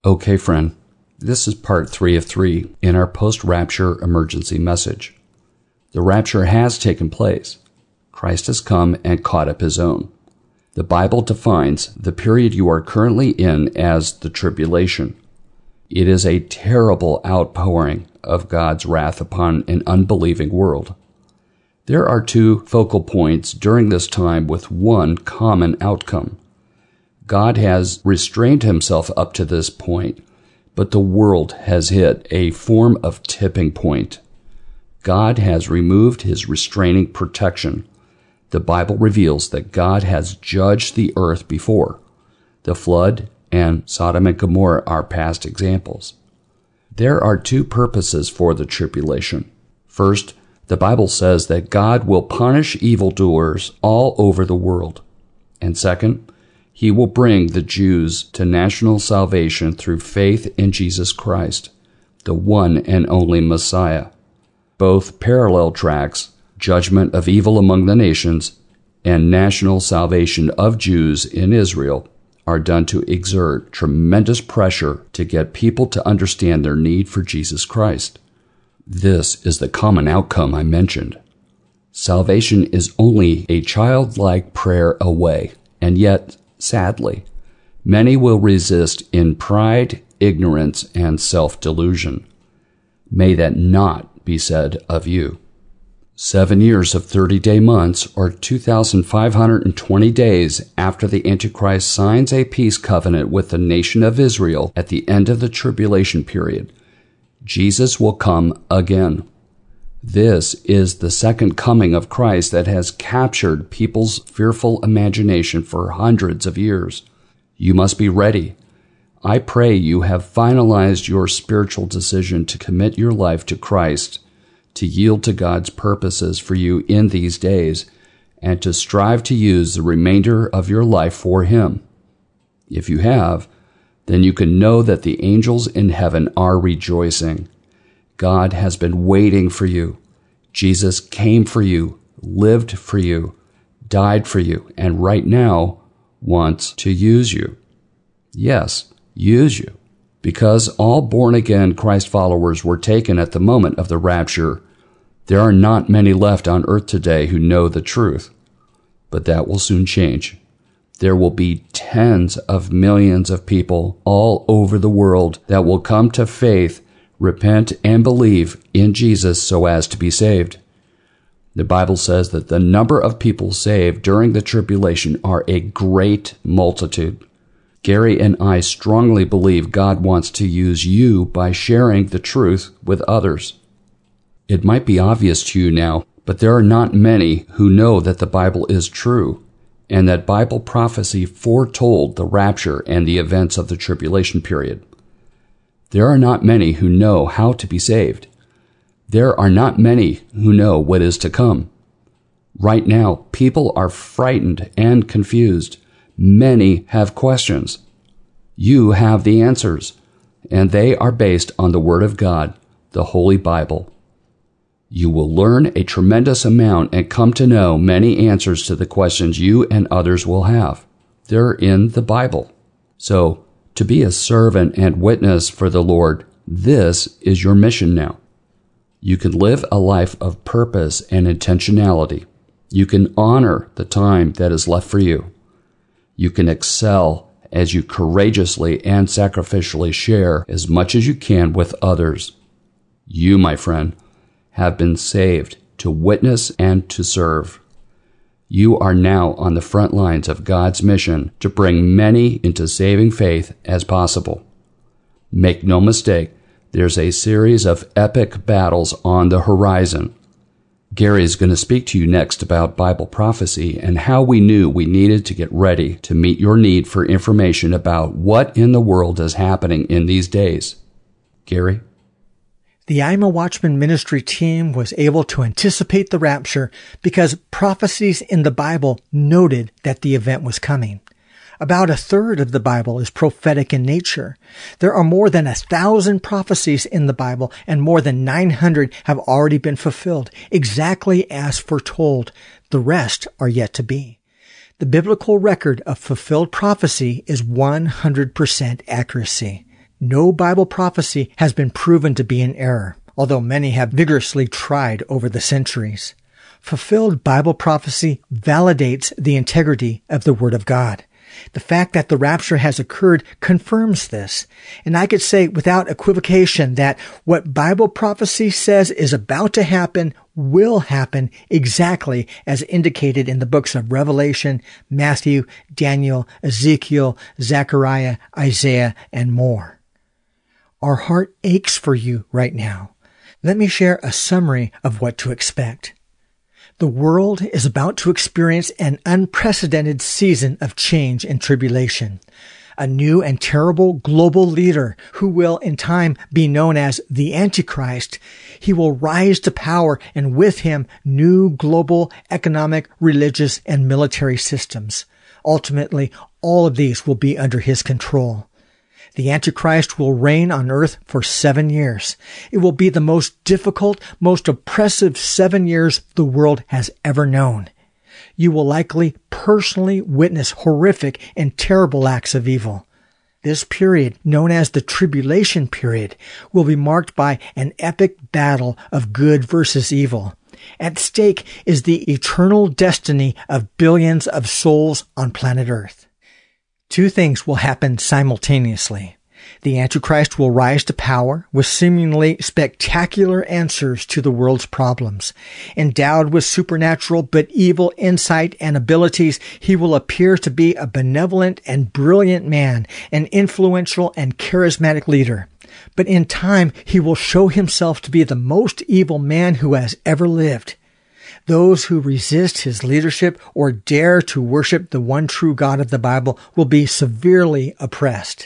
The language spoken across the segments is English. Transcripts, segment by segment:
Okay, friend, this is part 3 of 3 in our post-rapture emergency message. The rapture has taken place. Christ has come and caught up his own. The Bible defines the period you are currently in as the tribulation. It is a terrible outpouring of God's wrath upon an unbelieving world. There are 2 focal points during this time with one common outcome. God has restrained himself up to this point, but the world has hit a form of tipping point. God has removed his restraining protection. The Bible reveals that God has judged the earth before. The flood and Sodom and Gomorrah are past examples. There are 2 purposes for the tribulation. First, the Bible says that God will punish evildoers all over the world. And second, he will bring the Jews to national salvation through faith in Jesus Christ, the one and only Messiah. Both parallel tracks, judgment of evil among the nations and national salvation of Jews in Israel, are done to exert tremendous pressure to get people to understand their need for Jesus Christ. This is the common outcome I mentioned. Salvation is only a childlike prayer away, and yet, sadly, many will resist in pride, ignorance, and self-delusion. May that not be said of you. 7 years of 30-day months, or 2,520 days after the Antichrist signs a peace covenant with the nation of Israel at the end of the tribulation period, Jesus will come again. This is the second coming of Christ that has captured people's fearful imagination for hundreds of years. You must be ready. I pray you have finalized your spiritual decision to commit your life to Christ, to yield to God's purposes for you in these days, and to strive to use the remainder of your life for Him. If you have, then you can know that the angels in heaven are rejoicing. God has been waiting for you. Jesus came for you, lived for you, died for you, and right now wants to use you. Yes, use you. Because all born-again Christ followers were taken at the moment of the rapture, there are not many left on earth today who know the truth. But that will soon change. There will be tens of millions of people all over the world that will come to faith, repent, and believe in Jesus so as to be saved. The Bible says that the number of people saved during the tribulation are a great multitude. Gary and I strongly believe God wants to use you by sharing the truth with others. It might be obvious to you now, but there are not many who know that the Bible is true, and that Bible prophecy foretold the rapture and the events of the tribulation period. There are not many who know how to be saved. There are not many who know what is to come. Right now, people are frightened and confused. Many have questions. You have the answers, and they are based on the Word of God, the Holy Bible. You will learn a tremendous amount and come to know many answers to the questions you and others will have. They're in the Bible. So, to be a servant and witness for the Lord, this is your mission now. You can live a life of purpose and intentionality. You can honor the time that is left for you. You can excel as you courageously and sacrificially share as much as you can with others. You, my friend, have been saved to witness and to serve. You are now on the front lines of God's mission to bring many into saving faith as possible. Make no mistake, there's a series of epic battles on the horizon. Gary is going to speak to you next about Bible prophecy and how we knew we needed to get ready to meet your need for information about what in the world is happening in these days. Gary? The I'm a Watchman ministry team was able to anticipate the rapture because prophecies in the Bible noted that the event was coming. About a third of the Bible is prophetic in nature. There are more than 1,000 prophecies in the Bible, and more than 900 have already been fulfilled, exactly as foretold. The rest are yet to be. The biblical record of fulfilled prophecy is 100% accuracy. No Bible prophecy has been proven to be in error, although many have vigorously tried over the centuries. Fulfilled Bible prophecy validates the integrity of the Word of God. The fact that the rapture has occurred confirms this. And I could say without equivocation that what Bible prophecy says is about to happen will happen exactly as indicated in the books of Revelation, Matthew, Daniel, Ezekiel, Zechariah, Isaiah, and more. Our heart aches for you right now. Let me share a summary of what to expect. The world is about to experience an unprecedented season of change and tribulation. A new and terrible global leader who will in time be known as the Antichrist. He will rise to power, and with him new global economic, religious, and military systems. Ultimately, all of these will be under his control. The Antichrist will reign on earth for 7 years. It will be the most difficult, most oppressive 7 years the world has ever known. You will likely personally witness horrific and terrible acts of evil. This period, known as the tribulation period, will be marked by an epic battle of good versus evil. At stake is the eternal destiny of billions of souls on planet Earth. Two things will happen simultaneously. The Antichrist will rise to power with seemingly spectacular answers to the world's problems. Endowed with supernatural but evil insight and abilities, he will appear to be a benevolent and brilliant man, an influential and charismatic leader. But in time, he will show himself to be the most evil man who has ever lived. Those who resist his leadership or dare to worship the one true God of the Bible will be severely oppressed.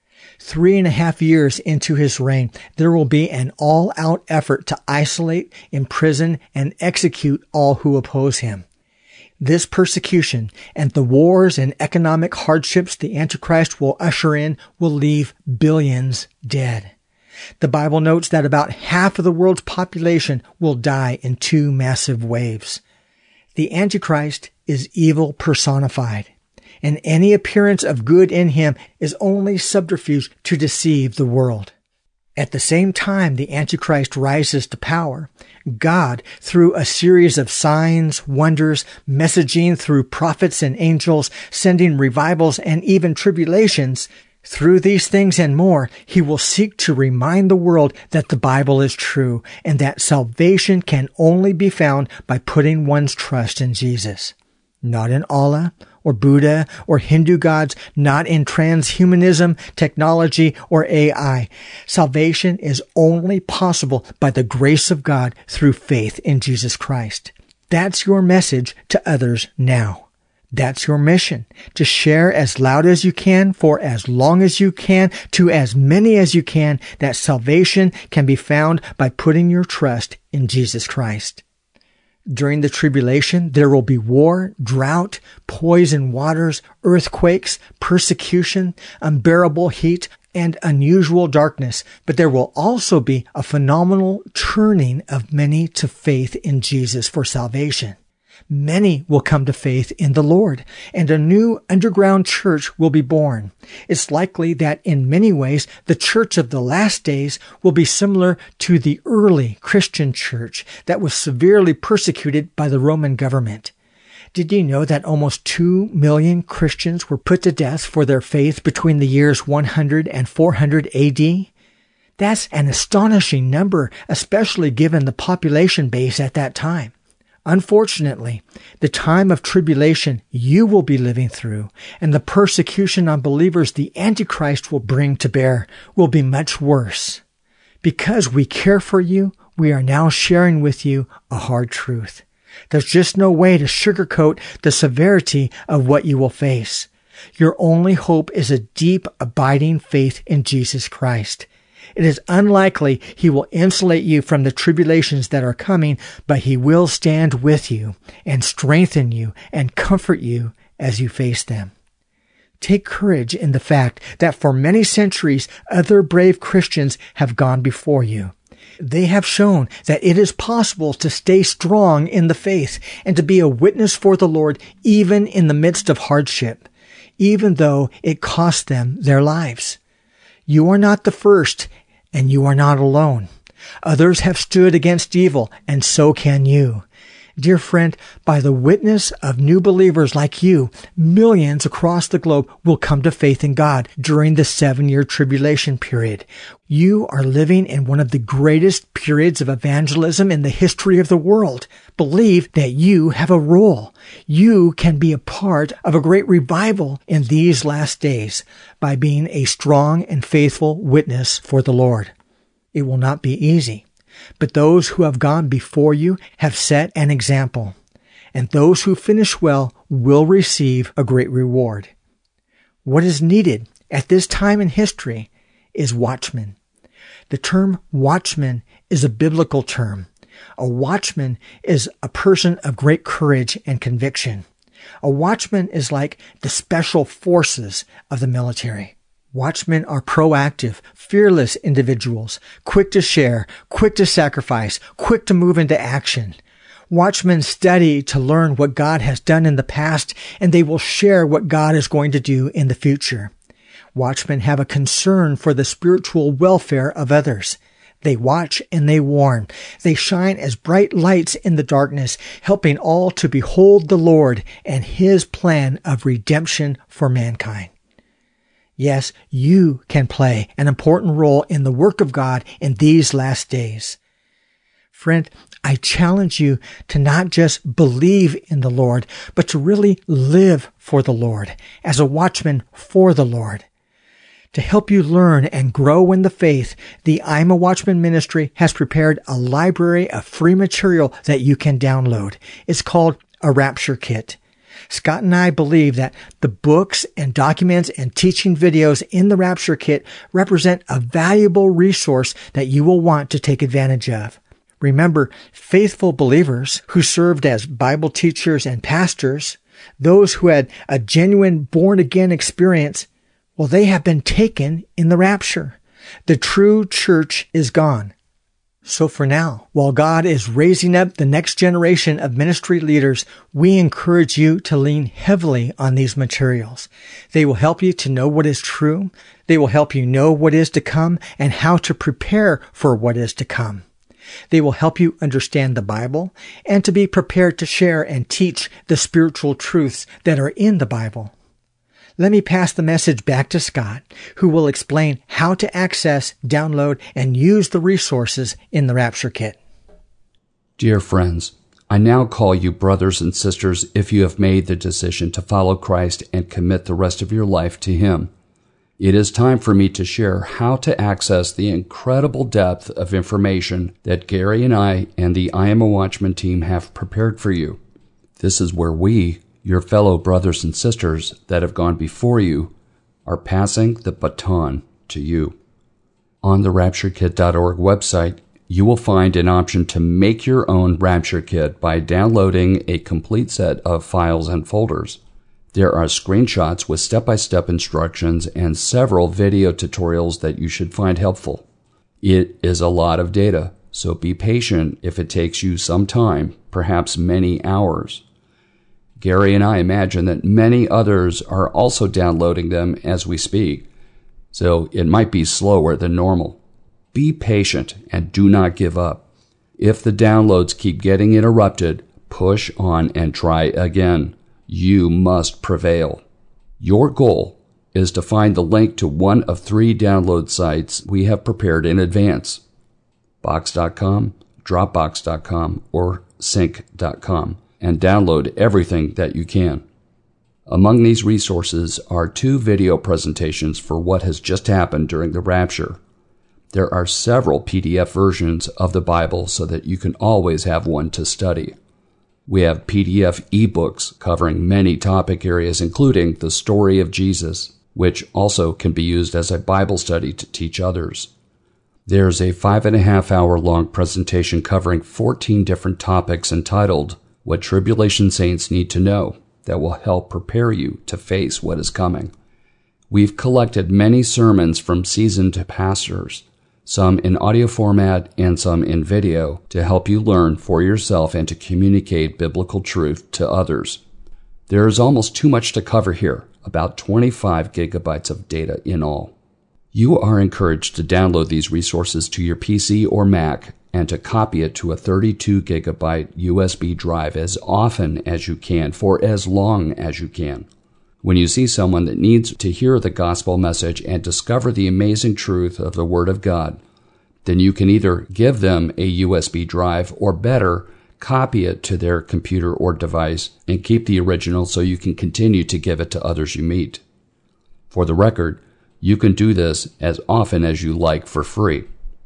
3.5 years into his reign, there will be an all-out effort to isolate, imprison, and execute all who oppose him. This persecution and the wars and economic hardships the Antichrist will usher in will leave billions dead. The Bible notes that about half of the world's population will die in 2 massive waves. The Antichrist is evil personified, and any appearance of good in him is only subterfuge to deceive the world. At the same time the Antichrist rises to power, God, through a series of signs, wonders, messaging through prophets and angels, sending revivals and even tribulations, through these things and more, he will seek to remind the world that the Bible is true and that salvation can only be found by putting one's trust in Jesus. Not in Allah or Buddha or Hindu gods, not in transhumanism, technology, or AI. Salvation is only possible by the grace of God through faith in Jesus Christ. That's your message to others now. That's your mission, to share as loud as you can, for as long as you can, to as many as you can, that salvation can be found by putting your trust in Jesus Christ. During the tribulation, there will be war, drought, poison waters, earthquakes, persecution, unbearable heat, and unusual darkness. But there will also be a phenomenal turning of many to faith in Jesus for salvation. Many will come to faith in the Lord, and a new underground church will be born. It's likely that in many ways, the church of the last days will be similar to the early Christian church that was severely persecuted by the Roman government. Did you know that almost 2 million Christians were put to death for their faith between the years 100 and 400 AD? That's an astonishing number, especially given the population base at that time. Unfortunately, the time of tribulation you will be living through and the persecution on believers the Antichrist will bring to bear will be much worse. Because we care for you, we are now sharing with you a hard truth. There's just no way to sugarcoat the severity of what you will face. Your only hope is a deep, abiding faith in Jesus Christ. It is unlikely he will insulate you from the tribulations that are coming, but he will stand with you and strengthen you and comfort you as you face them. Take courage in the fact that for many centuries, other brave Christians have gone before you. They have shown that it is possible to stay strong in the faith and to be a witness for the Lord even in the midst of hardship, even though it cost them their lives. You are not the first, and you are not alone. Others have stood against evil, and so can you. Dear friend, by the witness of new believers like you, millions across the globe will come to faith in God during the 7-year tribulation period. You are living in one of the greatest periods of evangelism in the history of the world. Believe that you have a role. You can be a part of a great revival in these last days by being a strong and faithful witness for the Lord. It will not be easy. But those who have gone before you have set an example, and those who finish well will receive a great reward. What is needed at this time in history is watchmen. The term watchman is a biblical term. A watchman is a person of great courage and conviction. A watchman is like the special forces of the military. Watchmen are proactive, fearless individuals, quick to share, quick to sacrifice, quick to move into action. Watchmen study to learn what God has done in the past, and they will share what God is going to do in the future. Watchmen have a concern for the spiritual welfare of others. They watch and they warn. They shine as bright lights in the darkness, helping all to behold the Lord and His plan of redemption for mankind. Yes, you can play an important role in the work of God in these last days. Friend, I challenge you to not just believe in the Lord, but to really live for the Lord as a watchman for the Lord. To help you learn and grow in the faith, the I'm a Watchman Ministry has prepared a library of free material that you can download. It's called a Rapture Kit. Scott and I believe that the books and documents and teaching videos in the Rapture Kit represent a valuable resource that you will want to take advantage of. Remember, faithful believers who served as Bible teachers and pastors, those who had a genuine born-again experience, well, they have been taken in the rapture. The true church is gone. So for now, while God is raising up the next generation of ministry leaders, we encourage you to lean heavily on these materials. They will help you to know what is true. They will help you know what is to come and how to prepare for what is to come. They will help you understand the Bible and to be prepared to share and teach the spiritual truths that are in the Bible. Let me pass the message back to Scott, who will explain how to access, download, and use the resources in the Rapture Kit. Dear friends, I now call you brothers and sisters if you have made the decision to follow Christ and commit the rest of your life to Him. It is time for me to share how to access the incredible depth of information that Gary and I and the I Am a Watchman team have prepared for you. This is where we, your fellow brothers and sisters that have gone before you, are passing the baton to you. On the RaptureKit.org website, you will find an option to make your own Rapture Kit by downloading a complete set of files and folders. There are screenshots with step-by-step instructions and several video tutorials that you should find helpful. It is a lot of data, so be patient if it takes you some time, perhaps many hours. Gary and I imagine that many others are also downloading them as we speak, so it might be slower than normal. Be patient and do not give up. If the downloads keep getting interrupted, push on and try again. You must prevail. Your goal is to find the link to one of 3 download sites we have prepared in advance: Box.com, Dropbox.com, or Sync.com. and download everything that you can. Among these resources are 2 video presentations for what has just happened during the rapture. There are several PDF versions of the Bible so that you can always have one to study. We have PDF ebooks covering many topic areas, including the story of Jesus, which also can be used as a Bible study to teach others. There's a 5.5-hour long presentation covering 14 different topics entitled What Tribulation Saints Need to Know, that will help prepare you to face what is coming. We've collected many sermons from seasoned pastors, some in audio format and some in video, to help you learn for yourself and to communicate biblical truth to others. There is almost too much to cover here, about 25 gigabytes of data in all. You are encouraged to download these resources to your PC or Mac and to copy it to a 32 gigabyte USB drive as often as you can for as long as you can. When you see someone that needs to hear the gospel message and discover the amazing truth of the Word of God, then you can either give them a USB drive or better, copy it to their computer or device and keep the original so you can continue to give it to others you meet. For the record, you can do this as often as you like for free.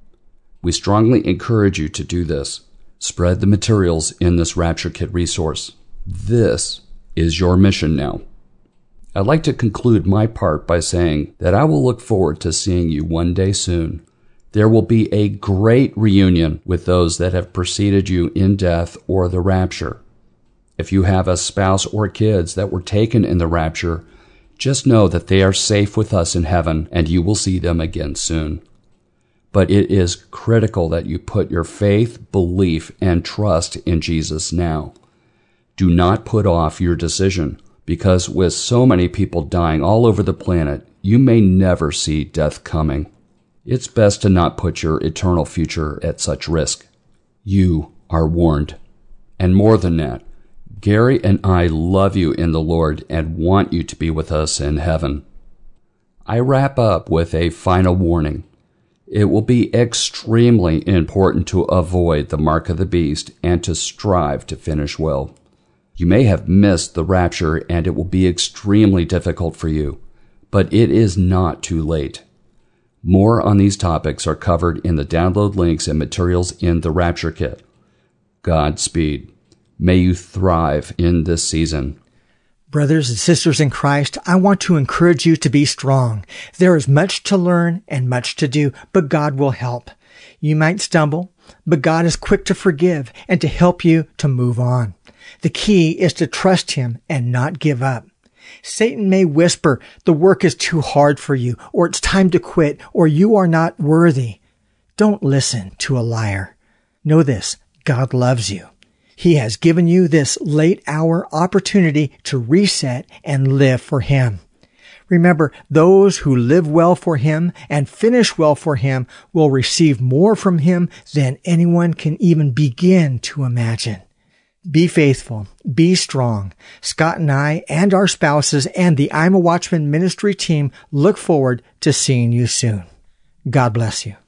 We strongly encourage you to do this. Spread the materials in this Rapture Kit resource. This is your mission now. I'd like to conclude my part by saying that I will look forward to seeing you one day soon. There will be a great reunion with those that have preceded you in death or the rapture. If you have a spouse or kids that were taken in the rapture, just know that they are safe with us in heaven and you will see them again soon. But it is critical that you put your faith, belief, and trust in Jesus now. Do not put off your decision, because with so many people dying all over the planet, you may never see death coming. It's best to not put your eternal future at such risk. You are warned. And more than that, Gary and I love you in the Lord and want you to be with us in heaven. I wrap up with a final warning. It will be extremely important to avoid the mark of the beast and to strive to finish well. You may have missed the rapture and it will be extremely difficult for you, but it is not too late. More on these topics are covered in the download links and materials in the Rapture Kit. Godspeed. May you thrive in this season. Brothers and sisters in Christ, I want to encourage you to be strong. There is much to learn and much to do, but God will help. You might stumble, but God is quick to forgive and to help you to move on. The key is to trust Him and not give up. Satan may whisper, the work is too hard for you, or it's time to quit, or you are not worthy. Don't listen to a liar. Know this, God loves you. He has given you this late hour opportunity to reset and live for Him. Remember, those who live well for Him and finish well for Him will receive more from Him than anyone can even begin to imagine. Be faithful. Be strong. Scott and I and our spouses and the I'm a Watchman ministry team look forward to seeing you soon. God bless you.